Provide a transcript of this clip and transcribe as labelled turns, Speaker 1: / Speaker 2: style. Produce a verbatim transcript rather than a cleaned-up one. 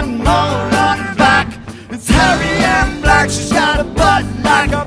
Speaker 1: got a mole on her back. It's hairy and black, she's got a butt like a